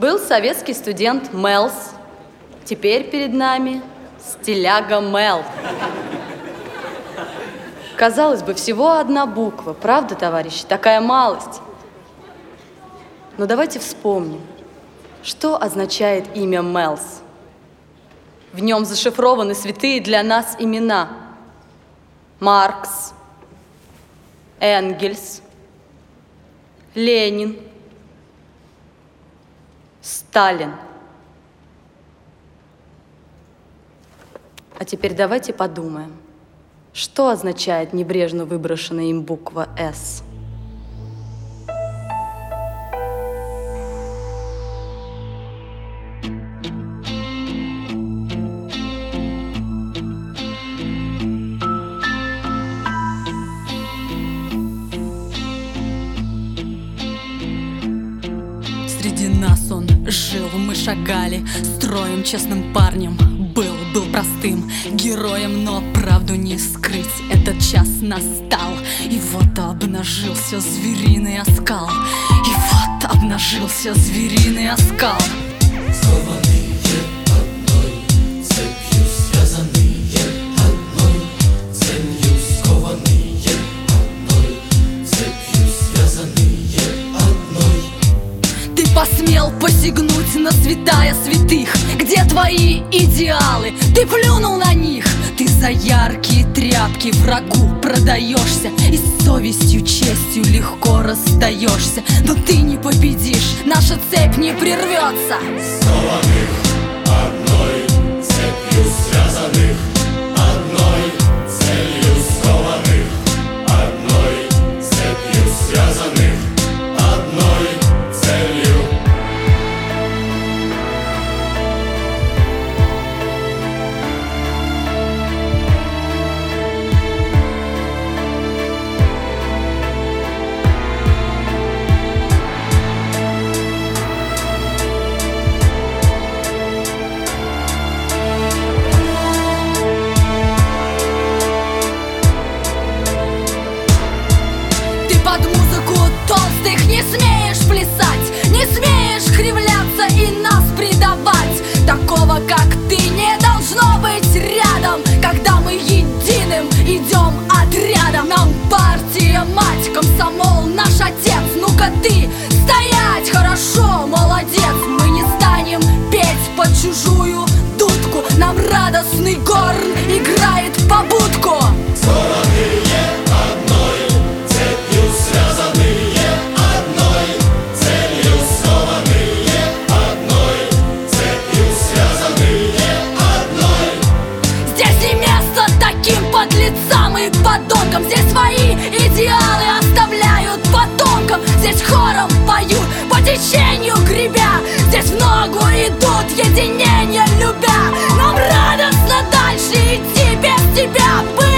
Был советский студент Мэлс. Теперь перед нами стиляга Мэл. Казалось бы, всего одна буква. Правда, товарищи? Такая малость. Но давайте вспомним, что означает имя Мэлс. В нем зашифрованы святые для нас имена. Маркс, Энгельс, Ленин, Сталин. А теперь давайте подумаем, что означает небрежно выброшенная им буква «С». Среди нас он жил, мы шагали строем, честным парнем. Был простым героем, но правду не скрыть. Этот час настал, и вот обнажился звериный оскал. И вот обнажился звериный оскал. Скованные одной цепью, связанные одной целью. Скованные одной цепью, связанные одной. Ты посмел посягнуть на святая святых. Где твои идеалы? Ты плюнул на них. Ты за яркие тряпки врагу продаешься и с совестью, честью легко расстаешься. Но ты не победишь, наша цепь не прервется. Скованных одной цепью, связанных одной целью. Скованных одной цепью, связанных одной целью. Под музыку толстых не смеешь плясать, не смеешь кривляться и нас предавать. Такого, как ты, не должно быть рядом, когда мы единым идем отрядом. Нам партия мать, комсомол наш отец. Ну-ка ты, стоять, хорошо, молодец. Мы не станем петь под чужую дудку, нам радостный горн играет побудку. Скованные одной цепью, связанные одной целью. Скованные одной цепью, связанные одной. Здесь не место таким подлецам и подонкам. Здесь свои идеалы оставляют потомкам. Здесь хором поют, по течению гребя. Здесь в ногу идут, единение любя. Нам радостно дальше идти без тебя.